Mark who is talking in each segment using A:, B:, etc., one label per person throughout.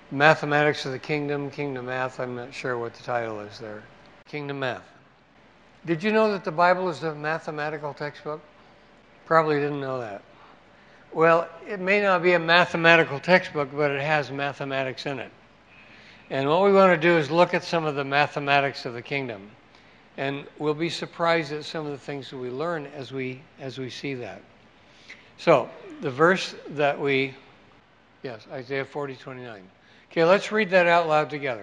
A: Mathematics of the Kingdom, Kingdom Math. I'm not sure what the title is there. Kingdom Math. Did you know that the Bible is a mathematical textbook? Probably didn't know that. Well, it may not be a mathematical textbook, but it has mathematics in it. And what we want to do is look at some of the mathematics of the kingdom. And we'll be surprised at some of the things that we learn as we see that. So, the verse that yes, Isaiah 40:29. Okay, let's read that out loud together.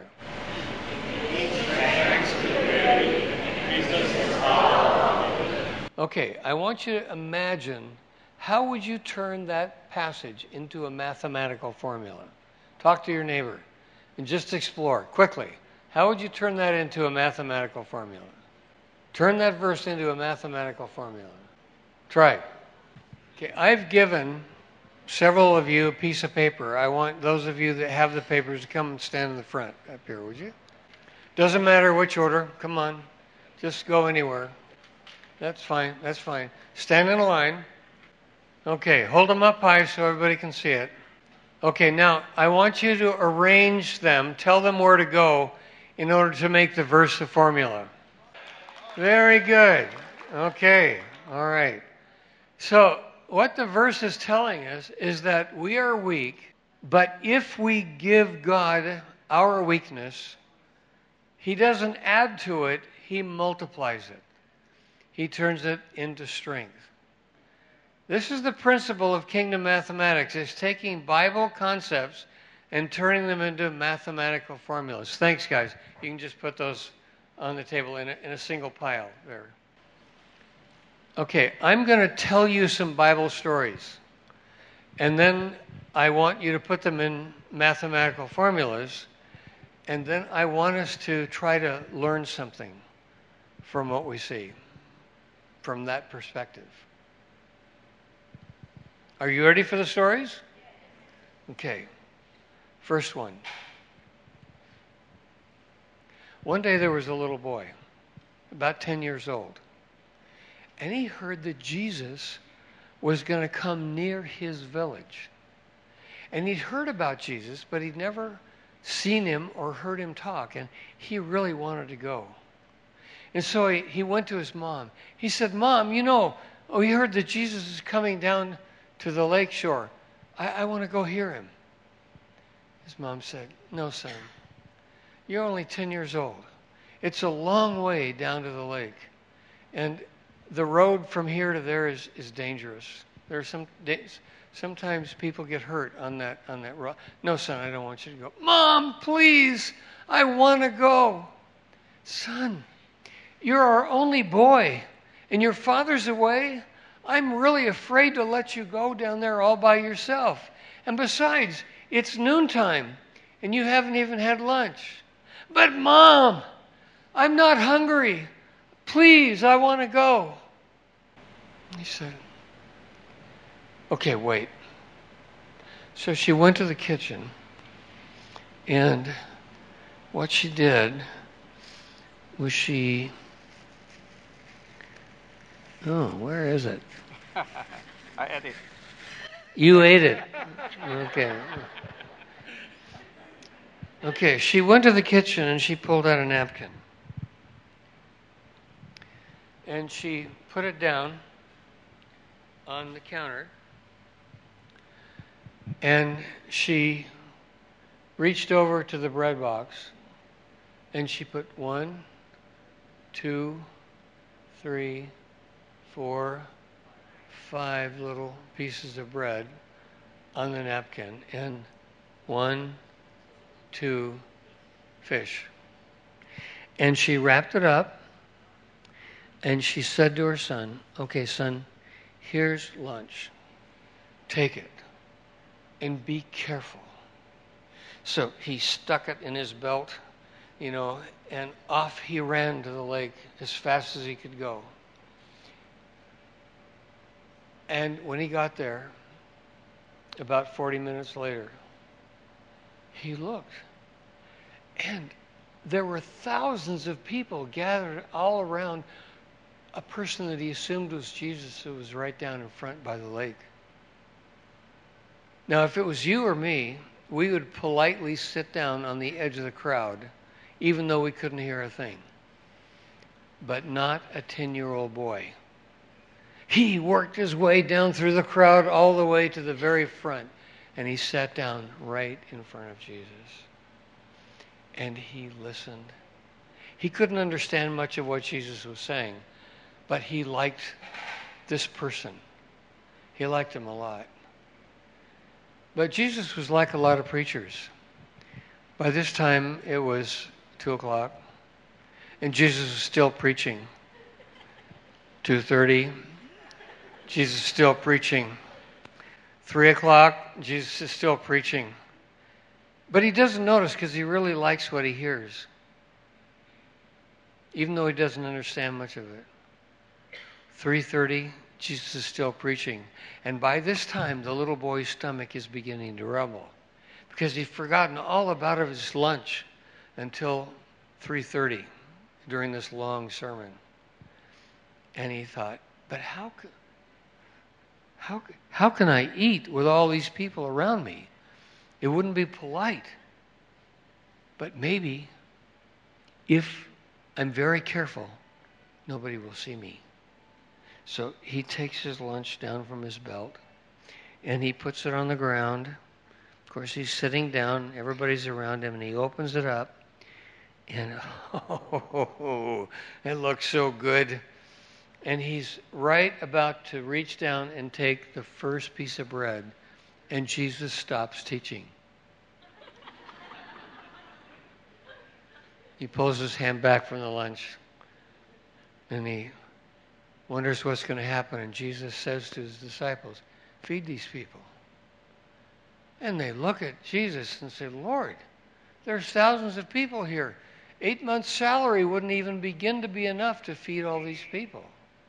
A: Okay, I want you to imagine, how would you turn that passage into a mathematical formula? Talk to your neighbor and just explore quickly. How would you turn that into a mathematical formula? Turn that verse into a mathematical formula. Try. Okay, I've given several of you a piece of paper. I want those of you that have the papers to come and stand in the front up here, would you? Doesn't matter which order. Come on. Just go anywhere. That's fine. That's fine. Stand in a line. Okay, hold them up high so everybody can see it. Okay, now I want you to arrange them, tell them where to go in order to make the verse a formula. Very good. Okay, all right. So what the verse is telling us is that we are weak, but if we give God our weakness, He doesn't add to it, He multiplies it. He turns it into strength. This is the principle of kingdom mathematics. It's taking Bible concepts and turning them into mathematical formulas. Thanks, guys. You can just put those on the table in a single pile there. Okay, I'm going to tell you some Bible stories. And then I want you to put them in mathematical formulas. And then I want us to try to learn something from what we see, from that perspective. Are you ready for the stories? Okay. First one. One day there was a little boy, about 10 years old, and he heard that Jesus was going to come near his village. And he'd heard about Jesus, but he'd never seen him or heard him talk, and he really wanted to go. And so he went to his mom. He said, "Mom, we heard that Jesus is coming down to the lake shore. I want to go hear him." His mom said, "No, son. You're only 10 years old. It's a long way down to the lake. And the road from here to there is dangerous. There are sometimes people get hurt on that road. No, son, I don't want you to go." "Mom, please, I want to go." "Son, you're our only boy, and your father's away. I'm really afraid to let you go down there all by yourself. And besides, it's noontime, and you haven't even had lunch." "But Mom, I'm not hungry. Please, I want to go." He said, "Okay, wait." So she went to the kitchen, and what she did was where is it?
B: I ate it.
A: You ate it. Okay. Okay, she went to the kitchen and she pulled out a napkin. And she put it down on the counter. And she reached over to the bread box and she put 1, 2, 3, 4, 5 little pieces of bread on the napkin, and 1, 2 fish. And she wrapped it up, and she said to her son, "Okay, son, here's lunch. Take it, and be careful." So he stuck it in his belt, and off he ran to the lake as fast as he could go. And when he got there, about 40 minutes later, he looked, and there were thousands of people gathered all around a person that he assumed was Jesus, who was right down in front by the lake. Now, if it was you or me, we would politely sit down on the edge of the crowd, even though we couldn't hear a thing. But not a 10-year-old boy. He worked his way down through the crowd all the way to the very front, and he sat down right in front of Jesus. And he listened. He couldn't understand much of what Jesus was saying, but he liked this person. He liked him a lot. But Jesus was like a lot of preachers. By this time, it was 2 o'clock, and Jesus was still preaching. 2:30, Jesus is still preaching. 3 o'clock, Jesus is still preaching. But he doesn't notice because he really likes what he hears, even though he doesn't understand much of it. 3:30, Jesus is still preaching. And by this time, the little boy's stomach is beginning to rumble because he'd forgotten all about his lunch until 3:30 during this long sermon. And he thought, but how can I eat with all these people around me? It wouldn't be polite. But maybe if I'm very careful, nobody will see me. So he takes his lunch down from his belt and he puts it on the ground. Of course, he's sitting down. Everybody's around him, and he opens it up. And it looks so good. And he's right about to reach down and take the first piece of bread. And Jesus stops teaching. He pulls his hand back from the lunch. And he wonders what's going to happen. And Jesus says to his disciples, feed these people. And they look at Jesus and say, Lord, there's thousands of people here. 8 months' salary wouldn't even begin to be enough to feed all these people.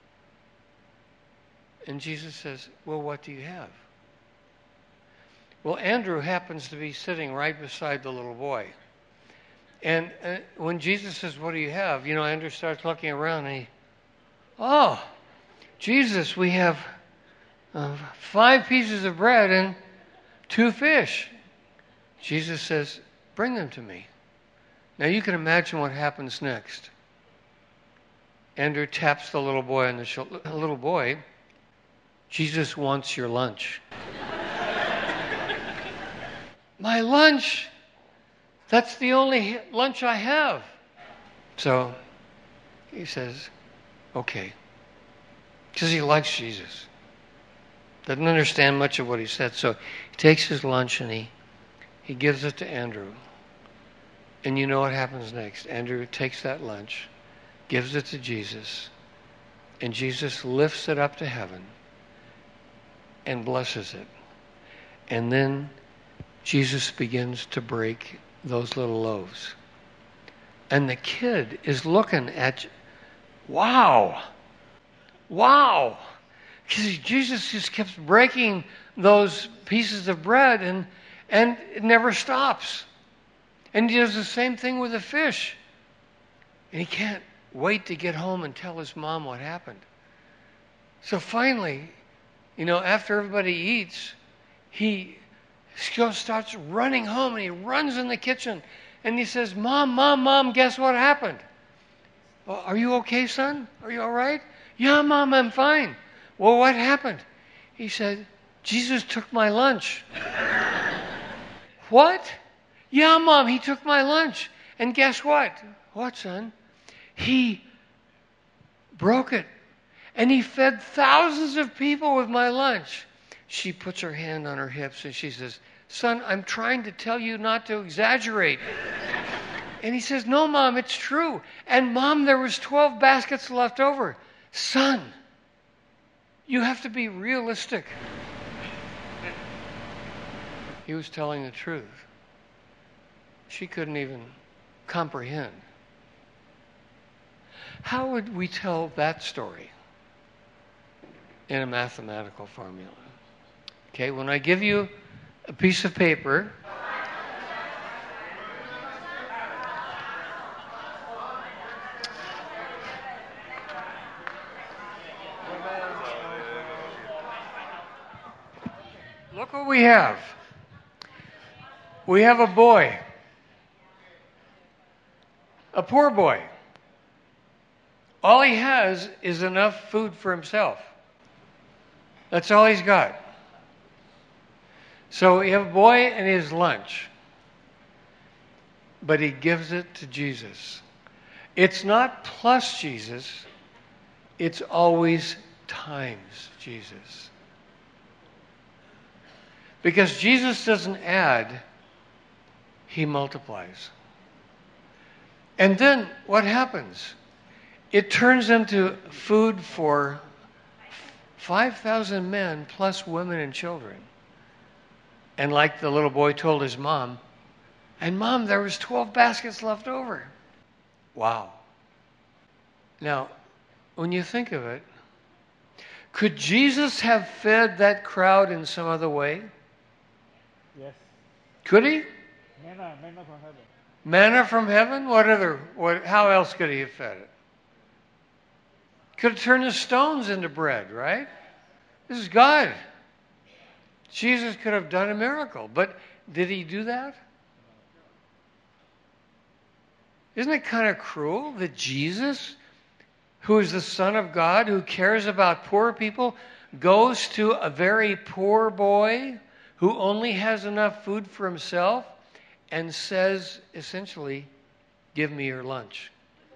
A: And Jesus says, well, what do you have? Well, Andrew happens to be sitting right beside the little boy. And when Jesus says, what do you have? Andrew starts looking around and oh, Jesus, we have 5 pieces of bread and 2 fish. Jesus says, bring them to me. Now you can imagine what happens next. Andrew taps the little boy on the shoulder. Little boy, Jesus wants your lunch. My lunch? That's the only lunch I have. So he says, okay. Because he likes Jesus. Doesn't understand much of what he said. So he takes his lunch and he gives it to Andrew. And you know what happens next. Andrew takes that lunch, gives it to Jesus, and Jesus lifts it up to heaven and blesses it. And then Jesus begins to break those little loaves. And the kid is looking at, wow. Because Jesus just keeps breaking those pieces of bread and it never stops. And he does the same thing with the fish. And he can't wait to get home and tell his mom what happened. So finally, after everybody eats, he starts running home and he runs in the kitchen and he says, Mom, guess what happened? Well, are you okay, son? Are you all right? Yeah, Mom, I'm fine. Well, what happened? He said, Jesus took my lunch. What? Yeah, Mom, he took my lunch. And guess what? What, son? He broke it. And he fed thousands of people with my lunch. She puts her hand on her hips and she says, son, I'm trying to tell you not to exaggerate. And he says, no, Mom, it's true. And Mom, there was 12 baskets left over. Son, you have to be realistic. He was telling the truth. She couldn't even comprehend. How would we tell that story in a mathematical formula? Okay, when I give you a piece of paper, look what we have. We have a boy, a poor boy. All he has is enough food for himself. That's all he's got. So we have a boy and his lunch, but he gives it to Jesus. It's not plus Jesus, it's always times Jesus. Because Jesus doesn't add, he multiplies. And then what happens? It turns into food for 5,000 men plus women and children. And like the little boy told his mom, and Mom, there was 12 baskets left over. Wow. Now, when you think of it, could Jesus have fed that crowd in some other way?
C: Yes.
A: Could he?
C: Manna from heaven.
A: Manna from heaven? How else could he have fed it? Could have turned the stones into bread, right? This is God. Jesus could have done a miracle, but did he do that? Isn't it kind of cruel that Jesus, who is the Son of God, who cares about poor people, goes to a very poor boy who only has enough food for himself and says, essentially, give me your lunch?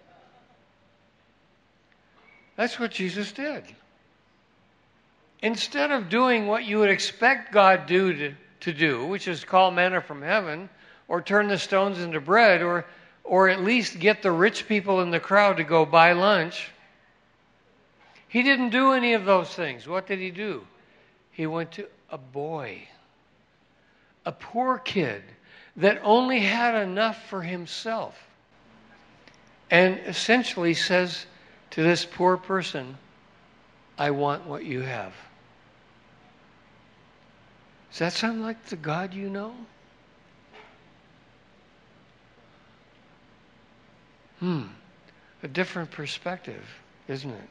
A: That's what Jesus did. Instead of doing what you would expect God to do, which is call manna from heaven, or turn the stones into bread, or at least get the rich people in the crowd to go buy lunch, he didn't do any of those things. What did he do? He went to a boy, a poor kid that only had enough for himself, and essentially says to this poor person, I want what you have. Does that sound like the God you know? A different perspective, isn't it?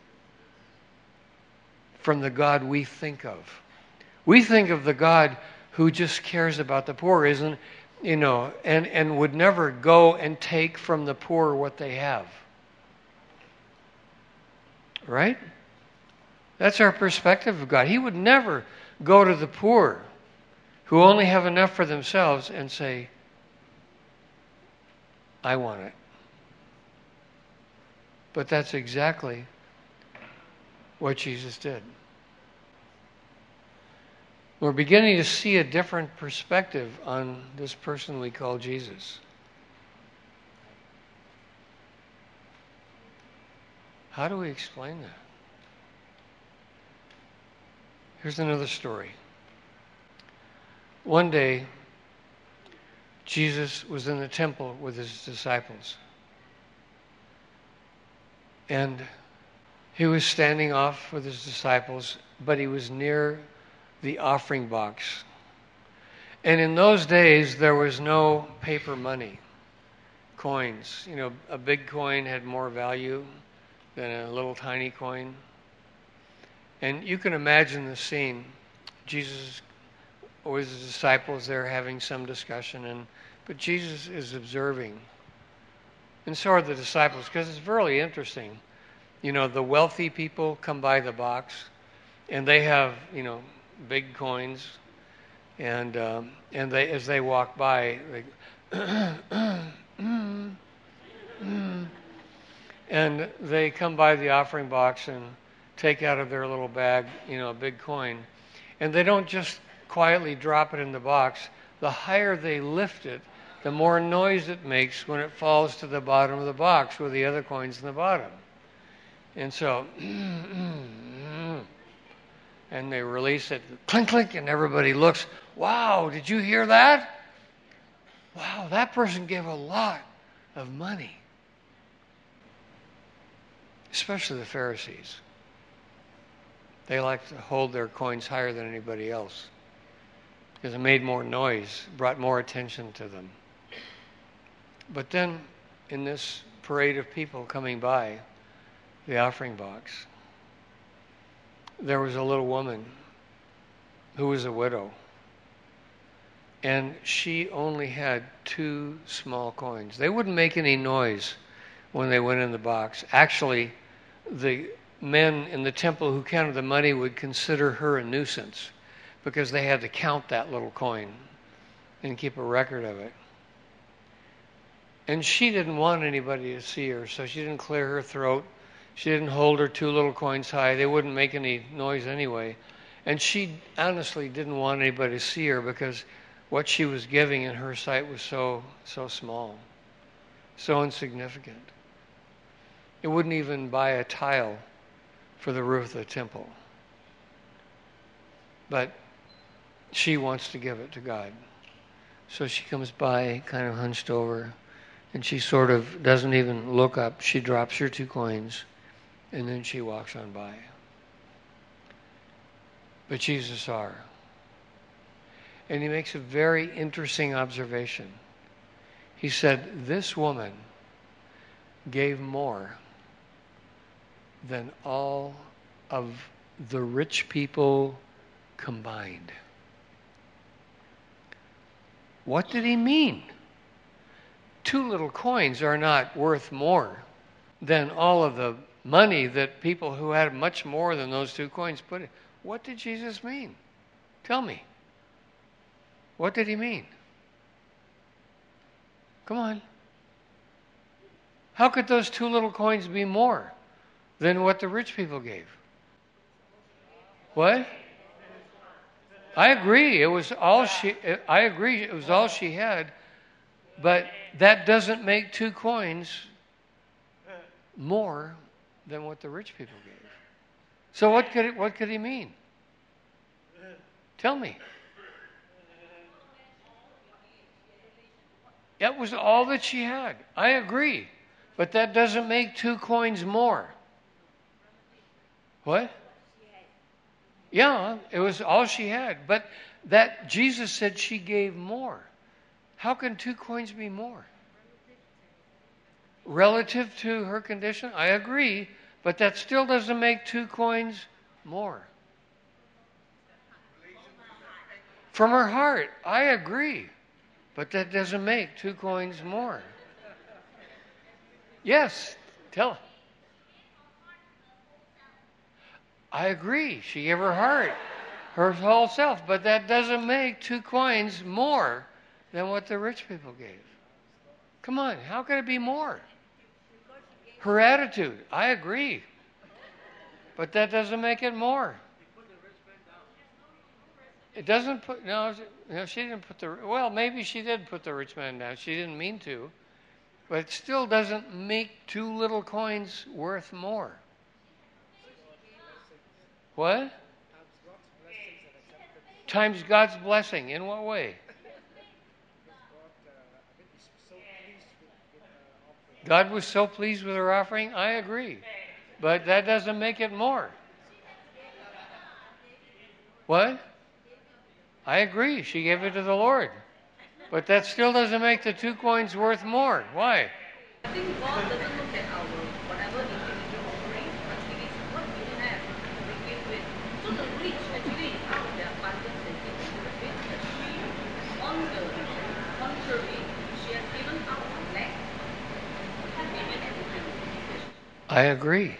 A: From the God we think of. We think of the God who just cares about the poor, and would never go and take from the poor what they have. Right? That's our perspective of God. He would never go to the poor who only have enough for themselves and say, I want it. But that's exactly what Jesus did. We're beginning to see a different perspective on this person we call Jesus. How do we explain that? Here's another story. One day, Jesus was in the temple with his disciples. And he was standing off with his disciples, but he was near the offering box. And in those days, there was no paper money, coins. A big coin had more value than a little tiny coin. And you can imagine the scene. Jesus with his disciples there having some discussion, but Jesus is observing. And so are the disciples, because it's really interesting. The wealthy people come by the box, and they have, big coins, and they, as they walk by, and they come by the offering box and take out of their little bag, a big coin, and they don't just quietly drop it in the box. The higher they lift it, the more noise it makes when it falls to the bottom of the box with the other coins in the bottom. And so, and they release it, clink, clink, and everybody looks, wow, did you hear that? Wow, that person gave a lot of money. Especially the Pharisees. They like to hold their coins higher than anybody else because it made more noise, brought more attention to them. But then, in this parade of people coming by the offering box, there was a little woman who was a widow. and she only had 2 small coins. They wouldn't make any noise when they went in the box. Actually, the men in the temple who counted the money would consider her a nuisance because they had to count that little coin and keep a record of it. And she didn't want anybody to see her, so she didn't clear her throat. She didn't hold her 2 little coins high. They wouldn't make any noise anyway. And she honestly didn't want anybody to see her because what she was giving in her sight was so small, so insignificant. It wouldn't even buy a tile for the roof of the temple. But she wants to give it to God. So she comes by, kind of hunched over, and she sort of doesn't even look up. She drops her 2 coins, and then she walks on by. But Jesus saw her. And he makes a very interesting observation. He said, this woman gave more than all of the rich people combined. What did he mean? 2 little coins are not worth more than all of the money that people who had much more than those 2 coins put in. What did Jesus mean? Tell me. What did he mean? Come on. How could those 2 little coins be more than what the rich people gave? What? I agree. It was all she had, but that doesn't make 2 coins more than what the rich people gave. So what could he mean? Tell me. That was all that she had. I agree. But that doesn't make 2 coins more. What? Yeah, it was all she had. But that Jesus said she gave more. How can 2 coins be more? Relative to her condition? I agree. But that still doesn't make 2 coins more. From her heart, I agree. But that doesn't make 2 coins more. Yes, tell her. I agree. She gave her heart, her whole self. But that doesn't make 2 coins more than what the rich people gave. Come on, how can it be more? Her attitude, I agree. But that doesn't make it more. It doesn't put, no, she didn't put well, maybe she did put the rich man down. She didn't mean to. But it still doesn't make 2 little coins worth more. What? Times God's blessing. In what way? God was so pleased with her offering? I agree. But that doesn't make it more. What? I agree. She gave it to the Lord. But that still doesn't make the 2 coins worth more. Why?
D: I think God doesn't look at our whatever individual offering, but He is what we have to begin with. So the rich actually out of their abundance and give into the bit, but she, on the contrary, she has given out her lack, has given everything.
A: I agree.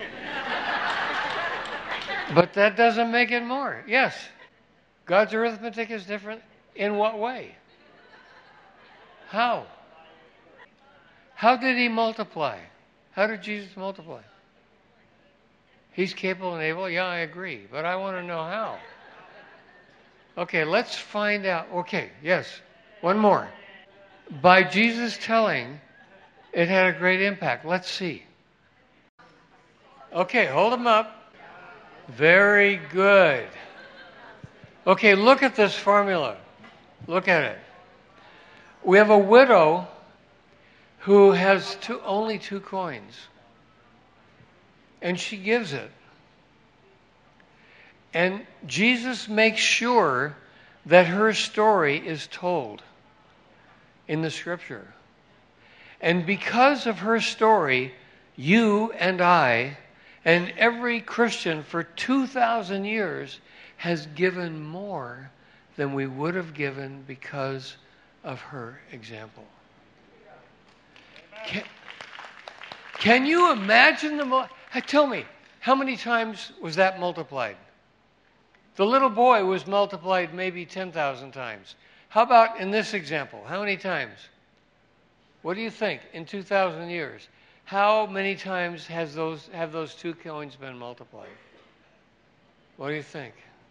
A: But that doesn't make it more. Yes. God's arithmetic is different. In what way? How? How did he multiply? How did Jesus multiply? He's capable and able. Yeah, I agree. But I want to know how. Okay, let's find out. Okay, yes. One more. By Jesus telling, it had a great impact. Let's see. Okay, hold them up. Very good. Okay, look at this formula. Look at it. We have a widow who has only 2 coins. And she gives it. And Jesus makes sure that her story is told in the Scripture. And because of her story, you and I, and every Christian for 2,000 years, has given more than we would have given because of her example. Can you imagine tell me, how many times was that multiplied? The little boy was multiplied maybe 10,000 times. How about in this example? How many times? What do you think in 2,000 years? How many times have those 2 coins been multiplied? What do you think?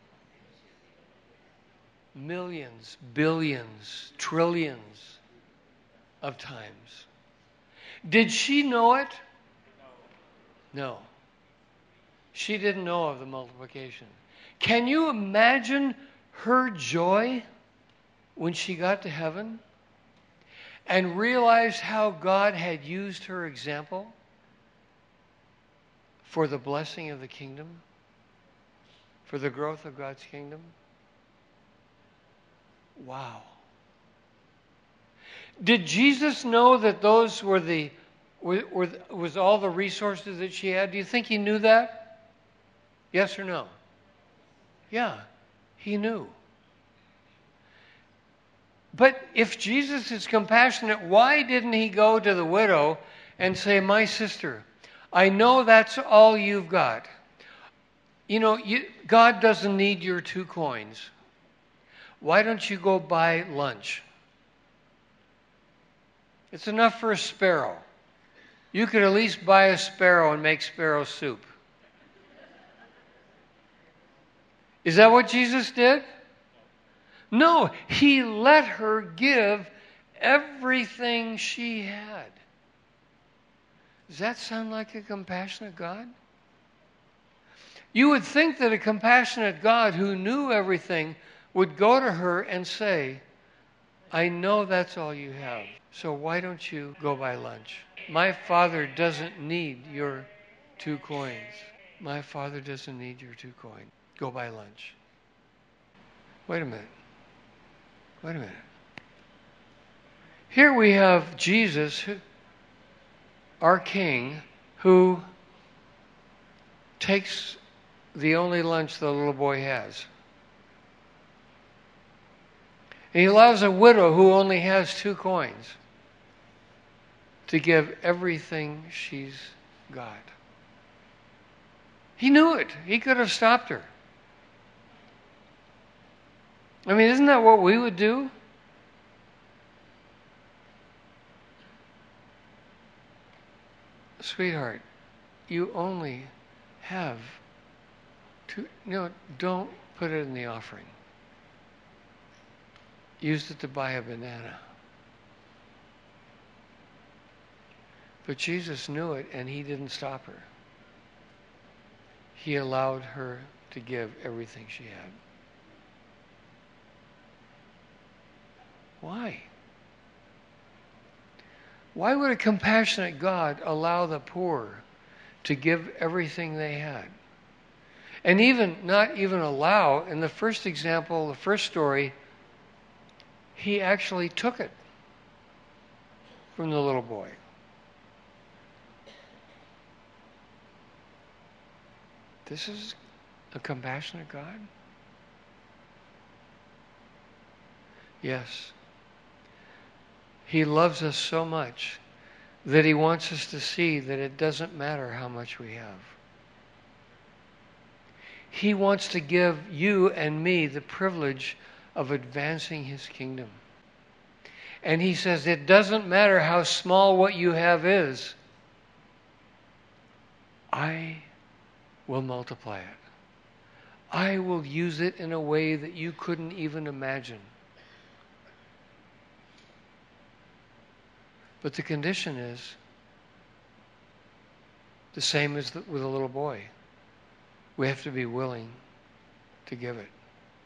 A: Millions, billions, trillions of times. Did she know it? No. She didn't know of the multiplication. Can you imagine her joy when she got to heaven and realized how God had used her example for the blessing of the kingdom, for the growth of God's kingdom? Wow. Did Jesus know that those was all the resources that she had? Do you think he knew that? Yes or no? Yeah, he knew. But if Jesus is compassionate, why didn't he go to the widow and say, "My sister, I know that's all you've got. You know, God doesn't need your 2 coins. Why don't you go buy lunch? It's enough for a sparrow. You could at least buy a sparrow and make sparrow soup." Is that what Jesus did? No, he let her give everything she had. Does that sound like a compassionate God? You would think that a compassionate God who knew everything would go to her and say, "I know that's all you have, so why don't you go buy lunch? My Father doesn't need your 2 coins. My Father doesn't need your 2 coins. Go buy lunch." Wait a minute. Here we have Jesus, our King, who takes the only lunch the little boy has. And he allows a widow who only has 2 coins to give everything she's got. He knew it. He could have stopped her. I mean, isn't that what we would do? Sweetheart, you only have 2. Don't put it in the offering. Use it to buy a banana. But Jesus knew it, and he didn't stop her. He allowed her to give everything she had. Why? Why would a compassionate God allow the poor to give everything they had? And not even allow, in the first example, the first story, he actually took it from the little boy. This is a compassionate God? Yes. He loves us so much that he wants us to see that it doesn't matter how much we have. He wants to give you and me the privilege of advancing his kingdom. And he says, it doesn't matter how small what you have is, I will multiply it. I will use it in a way that you couldn't even imagine. But the condition is the same as with a little boy. We have to be willing to give it.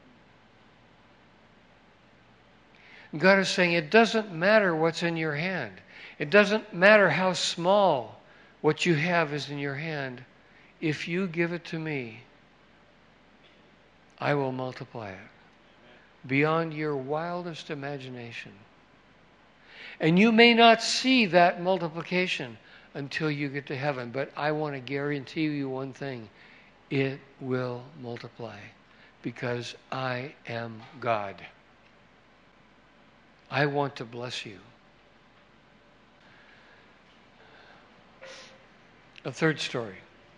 A: And God is saying, it doesn't matter what's in your hand. It doesn't matter how small what you have is in your hand. If you give it to me, I will multiply it beyond your wildest imagination. And you may not see that multiplication until you get to heaven, but I want to guarantee you one thing. It will multiply because I am God. I want to bless you. A third story.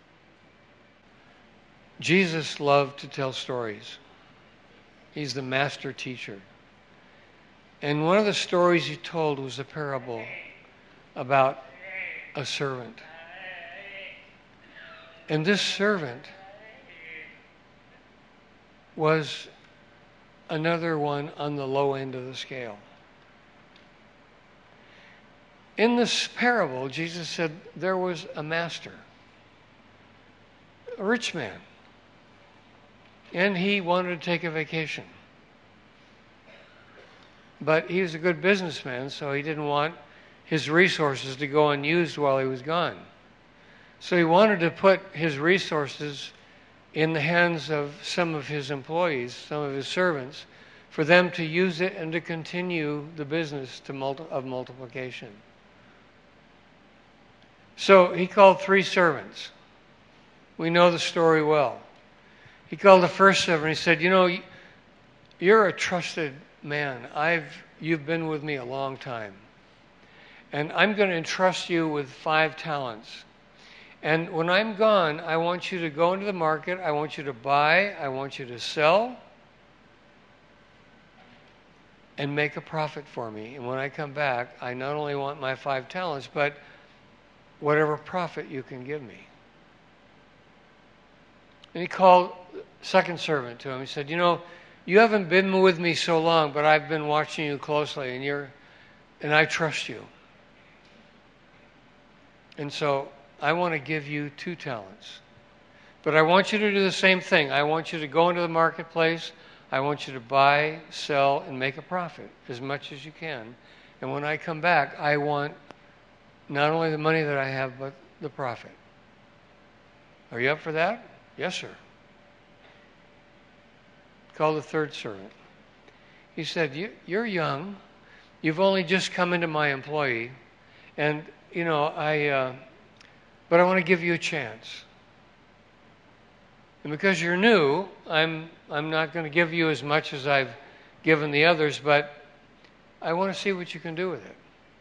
A: Jesus loved to tell stories. He's the master teacher. And one of the stories he told was a parable about a servant. And this servant was another one on the low end of the scale. In this parable, Jesus said there was a master, a rich man, and he wanted to take a vacation. But he was a good businessman, so he didn't want his resources to go unused while he was gone. So he wanted to put his resources in the hands of some of his employees, some of his servants, for them to use it and to continue the business of multiplication. So he called 3 servants. We know the story well. He called the first servant. He said, "You know, you're a trusted man. You've been with me a long time. And I'm going to entrust you with 5 talents. And when I'm gone, I want you to go into the market. I want you to buy. I want you to sell. And make a profit for me. And when I come back, I not only want my 5 talents, but whatever profit you can give me." And he called the second servant to him. He said, "You know, you haven't been with me so long, but I've been watching you closely, and I trust you. And so I want to give you 2 talents. But I want you to do the same thing. I want you to go into the marketplace. I want you to buy, sell, and make a profit as much as you can. And when I come back, I want not only the money that I have, but the profit. Are you up for that?" "Yes, sir." Called the third servant. He said, "You're young. You've only just come into my employee. And, you know, but I want to give you a chance. And because you're new, I'm not going to give you as much as I've given the others, but I want to see what you can do with it.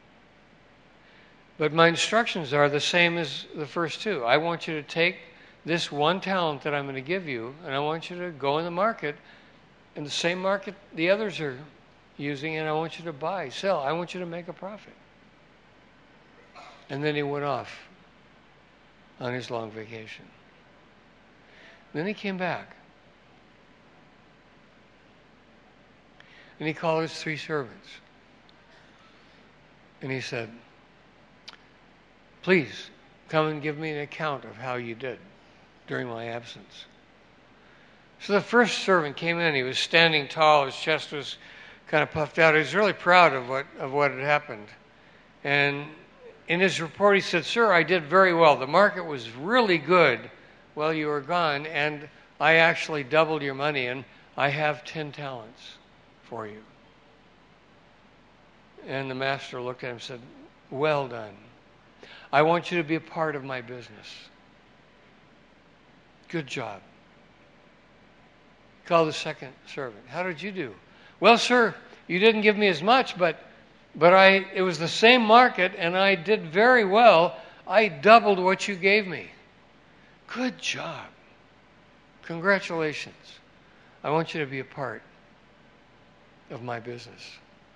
A: But my instructions are the same as the first 2. I want you to take this 1 talent that I'm going to give you, and I want you to go in the market, in the same market the others are using, and I want you to buy, sell. I want you to make a profit." And then he went off on his long vacation. Then he came back. And he called his 3 servants. And he said, "Please come and give me an account of how you did during my absence." So the first servant came in. He was standing tall. His chest was kind of puffed out. He was really proud of what had happened. And in his report, he said, "Sir, I did very well. The market was really good while you were gone, and I actually doubled your money, and I have 10 talents for you." And the master looked at him and said, "Well done. I want you to be a part of my business. Good job." Call the second servant. "How did you do?" "Well, sir, you didn't give me as much, but it was the same market, and I did very well. I doubled what you gave me." "Good job. Congratulations. I want you to be a part of my business."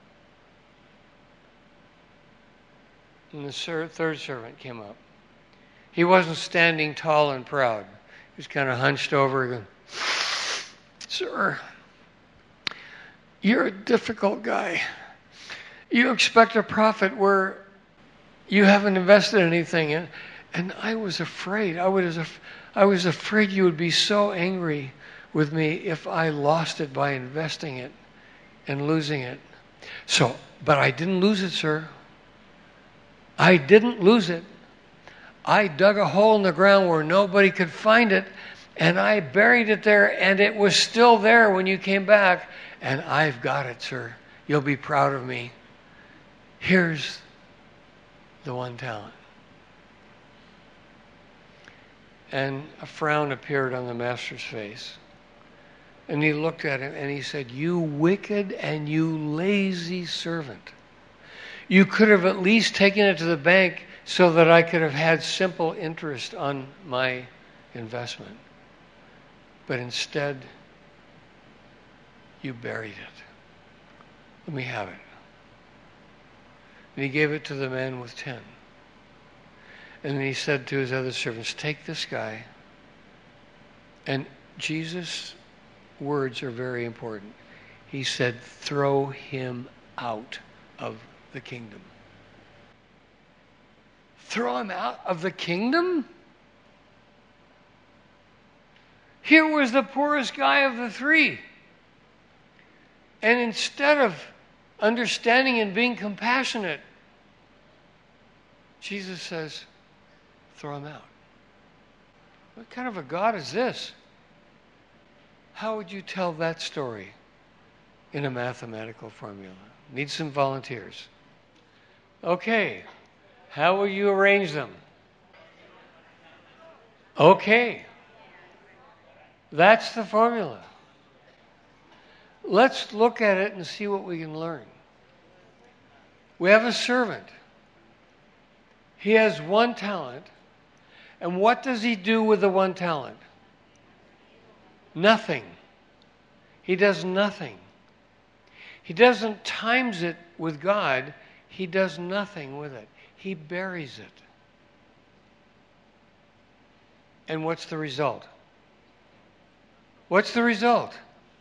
A: And the third servant came up. He wasn't standing tall and proud. He was kind of hunched over going, "Sir, you're a difficult guy. You expect a profit where you haven't invested anything in." And I was afraid. I was afraid you would be so angry with me if I lost it by investing it and losing it. But I didn't lose it, sir. I didn't lose it. I dug a hole in the ground where nobody could find it, and I buried it there, and it was still there when you came back. And I've got it, sir. You'll be proud of me. Here's the 1 talent. And a frown appeared on the master's face. And he looked at him and he said, "You wicked and you lazy servant. You could have at least taken it to the bank so that I could have had simple interest on my investment. But instead, you buried it. Let me have it." And he gave it to the man with 10. And then he said to his other servants, "Take this guy." And Jesus' words are very important. He said, "Throw him out of the kingdom." Throw him out of the kingdom? Here was the poorest guy of the three. And instead of understanding and being compassionate, Jesus says, throw him out. What kind of a God is this? How would you tell that story in a mathematical formula? Need some volunteers. Okay. How will you arrange them? Okay. That's the formula. Let's look at it and see what we can learn. We have a servant. He has 1 talent. And what does he do with the 1 talent? Nothing. He does nothing. He doesn't times it with God. He does nothing with it. He buries it. And what's the result? What's the result?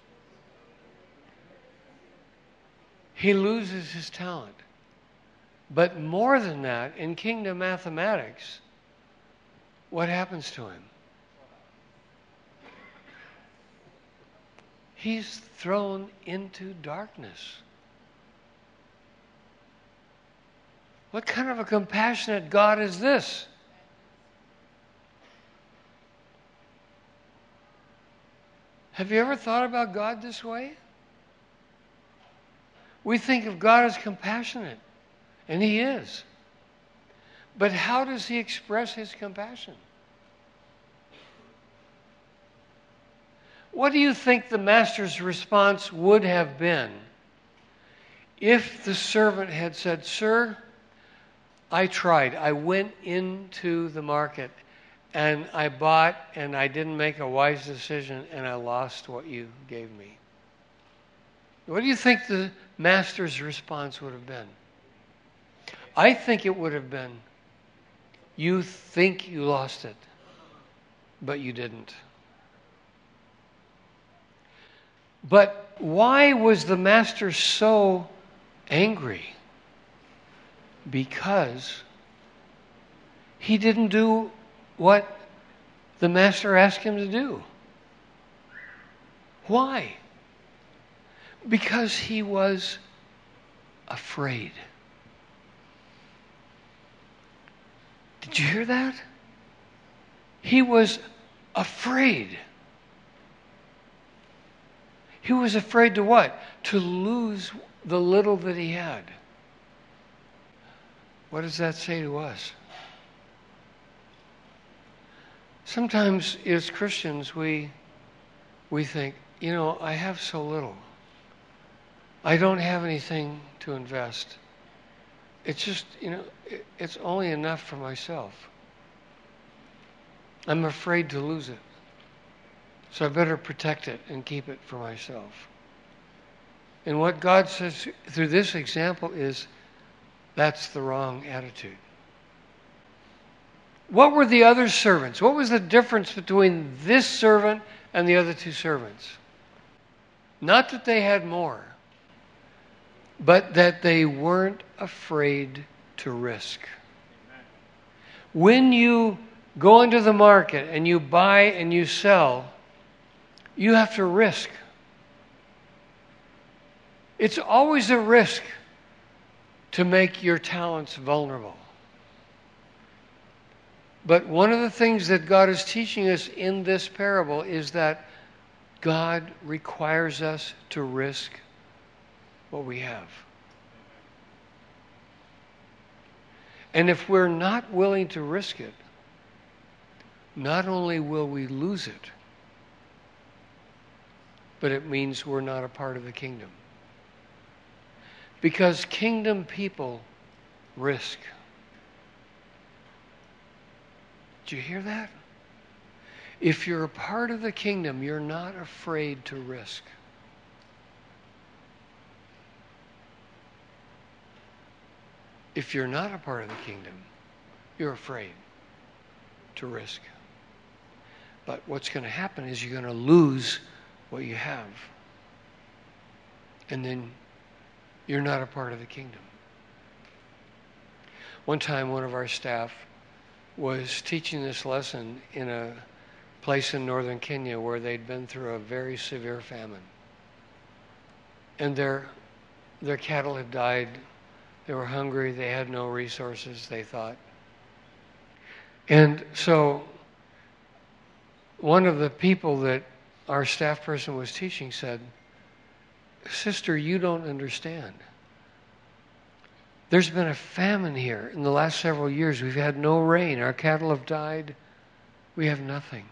A: He loses his talent. But more than that, in kingdom mathematics, what happens to him? He's thrown into darkness. What kind of a compassionate God is this? Have you ever thought about God this way? We think of God as compassionate, and He is. But how does He express His compassion? What do you think the master's response would have been if the servant had said, "Sir, I tried. I went into the market and I bought and I didn't make a wise decision and I lost what you gave me"? What do you think the master's response would have been? I think it would have been, "You think you lost it, but you didn't." But why was the master so angry? Because he didn't do what the master asked him to do. Why? Because he was afraid. Did you hear that? He was afraid. He was afraid to what? To lose the little that he had. What does that say to us? Sometimes as Christians we think, I have so little. I don't have anything to invest. It's just, it's only enough for myself. I'm afraid to lose it. So I better protect it and keep it for myself. And what God says through this example is, that's the wrong attitude. What were the other servants? What was the difference between this servant and the other 2 servants? Not that they had more, but that they weren't afraid to risk. When you go into the market and you buy and you sell, you have to risk. It's always a risk to make your talents vulnerable. But one of the things that God is teaching us in this parable is that God requires us to risk what we have. And if we're not willing to risk it, not only will we lose it, but it means we're not a part of the kingdom. Because kingdom people risk. Did you hear that? If you're a part of the kingdom, you're not afraid to risk. If you're not a part of the kingdom, you're afraid to risk. But what's going to happen is you're going to lose what you have. And then you're not a part of the kingdom. One time, one of our staff was teaching this lesson in a place in northern Kenya where they'd been through a very severe famine. And their cattle had died. They were hungry. They had no resources, they thought. And so one of the people that our staff person was teaching said, "Sister, you don't understand. There's been a famine here in the last several years. We've had no rain. Our cattle have died. We have nothing."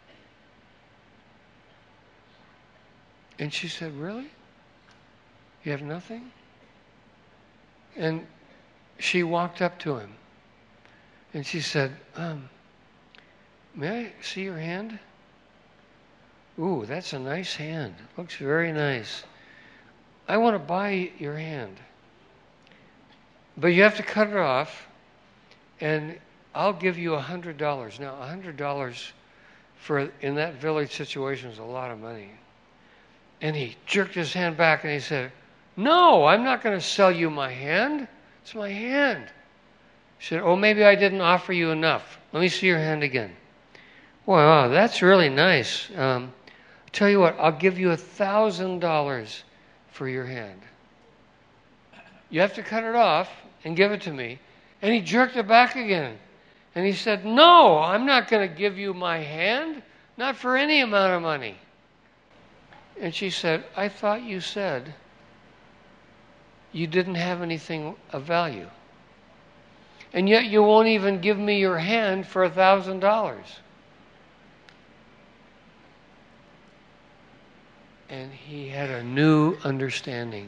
A: And she said, "Really? You have nothing?" And she walked up to him and she said, "May I see your hand?" "Ooh, that's a nice hand. Looks very nice. I want to buy your hand. But you have to cut it off, and I'll give you $100. Now, $100 in that village situation is a lot of money. And he jerked his hand back and he said, "No, I'm not going to sell you my hand. It's my hand." She said, "Oh, maybe I didn't offer you enough. Let me see your hand again." "Wow, that's really nice. Tell you what, I'll give you $1,000 for your hand. You have to cut it off and give it to me." And he jerked it back again. And he said, "No, I'm not going to give you my hand, not for any amount of money." And she said, "I thought you said you didn't have anything of value. And yet you won't even give me your hand for $1,000. And he had a new understanding.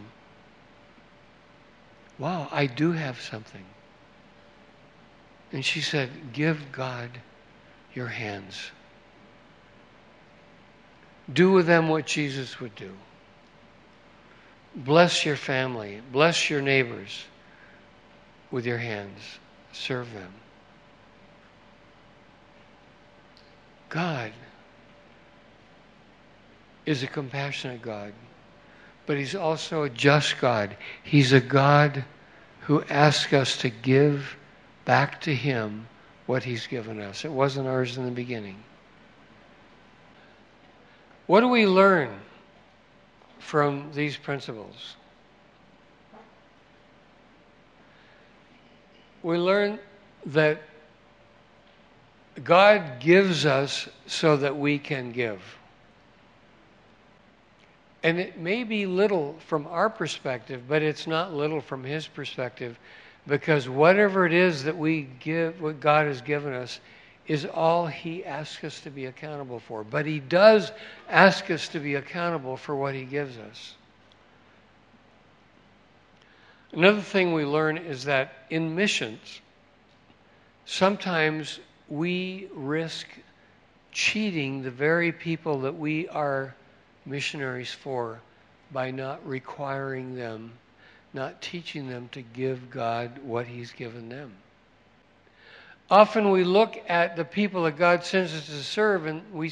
A: Wow, I do have something. And she said, "Give God your hands. Do with them what Jesus would do. Bless your family. Bless your neighbors with your hands. Serve them." God is a compassionate God, but He's also a just God. He's a God who asks us to give back to Him what He's given us. It wasn't ours in the beginning. What do we learn from these principles? We learn that God gives us so that we can give. And it may be little from our perspective, but it's not little from His perspective, because whatever it is that we give, what God has given us, is all He asks us to be accountable for. But He does ask us to be accountable for what He gives us. Another thing we learn is that in missions, sometimes we risk cheating the very people that we are missionaries for by not requiring them, not teaching them to give God what He's given them. Often we look at the people that God sends us to serve and we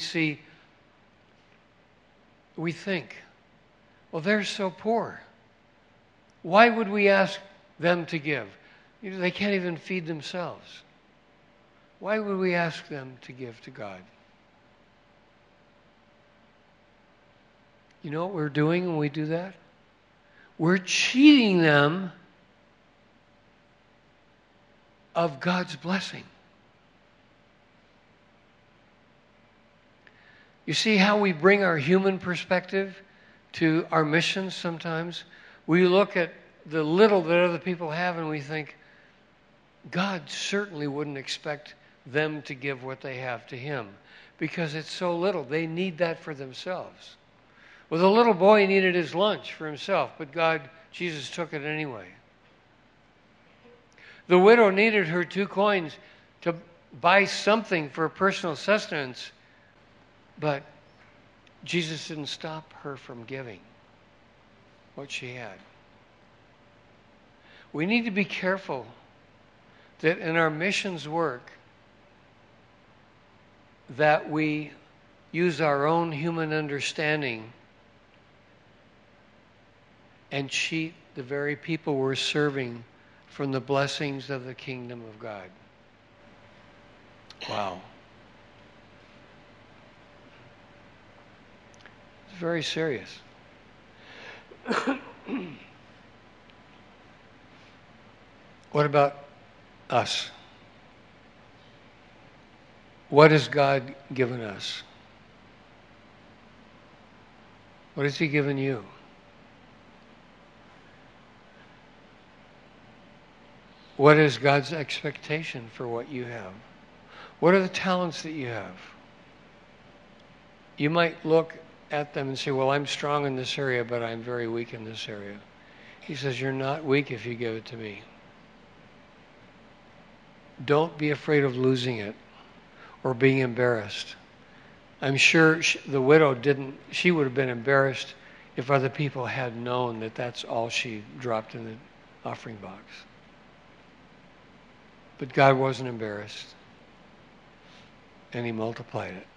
A: think, well, they're so poor. Why would we ask them to give? They can't even feed themselves. Why would we ask them to give to God? You know what we're doing when we do that? We're cheating them of God's blessing. You see how we bring our human perspective to our missions sometimes? We look at the little that other people have and we think, God certainly wouldn't expect them to give what they have to Him because it's so little. They need that for themselves. Well, the little boy needed his lunch for himself, but Jesus took it anyway. The widow needed her 2 coins to buy something for personal sustenance, but Jesus didn't stop her from giving what she had. We need to be careful that in our missions work that we use our own human understanding and cheat the very people we're serving from the blessings of the kingdom of God. Wow. It's very serious. What about us? What has God given us? What has He given you? What is God's expectation for what you have? What are the talents that you have? You might look at them and say, well, I'm strong in this area, but I'm very weak in this area. He says, you're not weak if you give it to me. Don't be afraid of losing it or being embarrassed. I'm sure the widow she would have been embarrassed if other people had known that that's all she dropped in the offering box. But God wasn't embarrassed, and He multiplied it.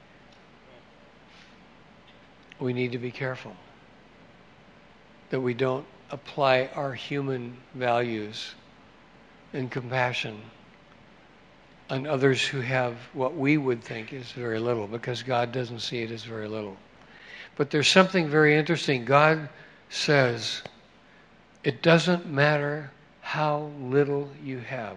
A: We need to be careful that we don't apply our human values and compassion on others who have what we would think is very little, because God doesn't see it as very little. But there's something very interesting. God says, it doesn't matter how little you have,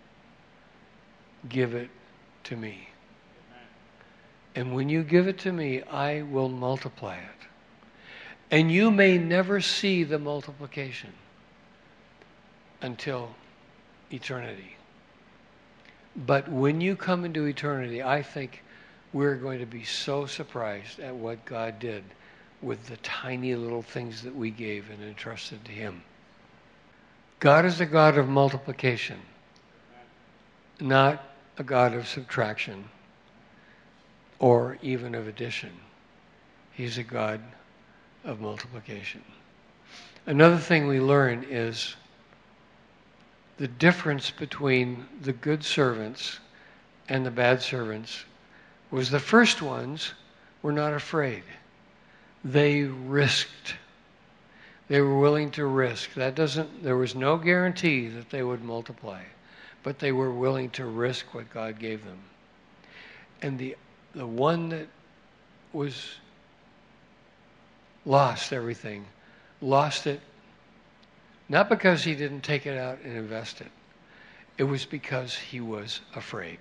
A: give it to me. And when you give it to me, I will multiply it. And you may never see the multiplication until eternity. But when you come into eternity, I think we're going to be so surprised at what God did with the tiny little things that we gave and entrusted to Him. God is a God of multiplication, not a God of subtraction or even of addition. He's a God of multiplication. Another thing we learn is the difference between the good servants and the bad servants was the first ones were not afraid. They risked. They were willing to risk. There was no guarantee that they would multiply, but they were willing to risk what God gave them. And the one that was lost everything, lost it not because he didn't take it out and invest it. It was because he was afraid.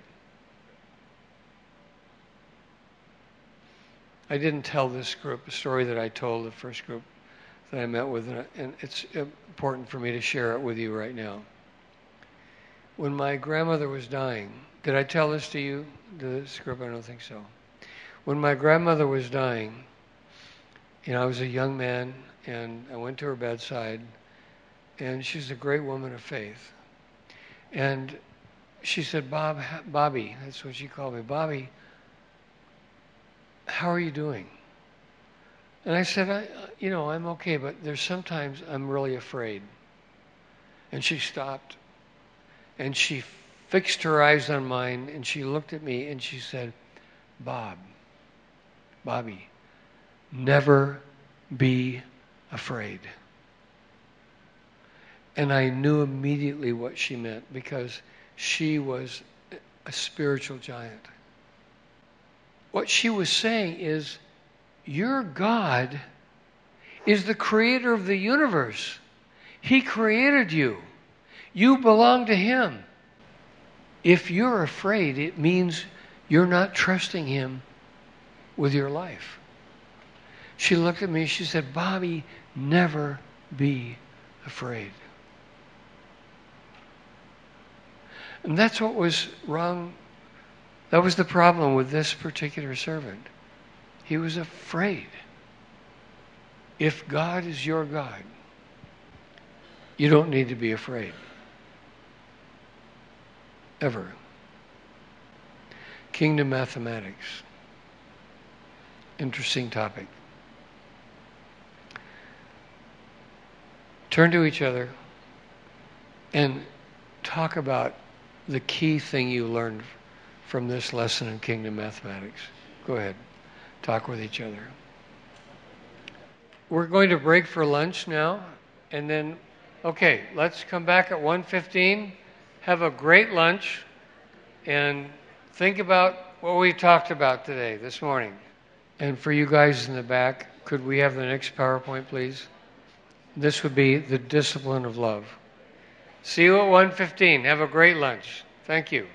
A: I didn't tell this group a story that I told the first group that I met with, and it's important for me to share it with you right now. When my grandmother was dying, did I tell this to you, to this group? I don't think so. When my grandmother was dying, I was a young man, and I went to her bedside, and she's a great woman of faith. And she said, Bobby, that's what she called me, Bobby, how are you doing? And I said, I'm okay, but there's sometimes I'm really afraid. And she stopped, and she fixed her eyes on mine, and she looked at me, and she said, Bobby, never be afraid. And I knew immediately what she meant, because she was a spiritual giant. What she was saying is, your God is the creator of the universe. He created you. You belong to Him. If you're afraid, it means you're not trusting Him with your life. She looked at me, she said, Bobby, never be afraid. And that's what was wrong. That was the problem with this particular servant. He was afraid. If God is your God, you don't need to be afraid. Ever. Kingdom mathematics. Interesting topic. Turn to each other and talk about the key thing you learned from this lesson in kingdom mathematics. Go ahead. Talk with each other. We're going to break for lunch now, and then, okay, let's come back at 1:15. Have a great lunch, and think about what we talked about today, this morning. And for you guys in the back, could we have the next PowerPoint, please? This would be the discipline of love. See you at 1:15. Have a great lunch. Thank you.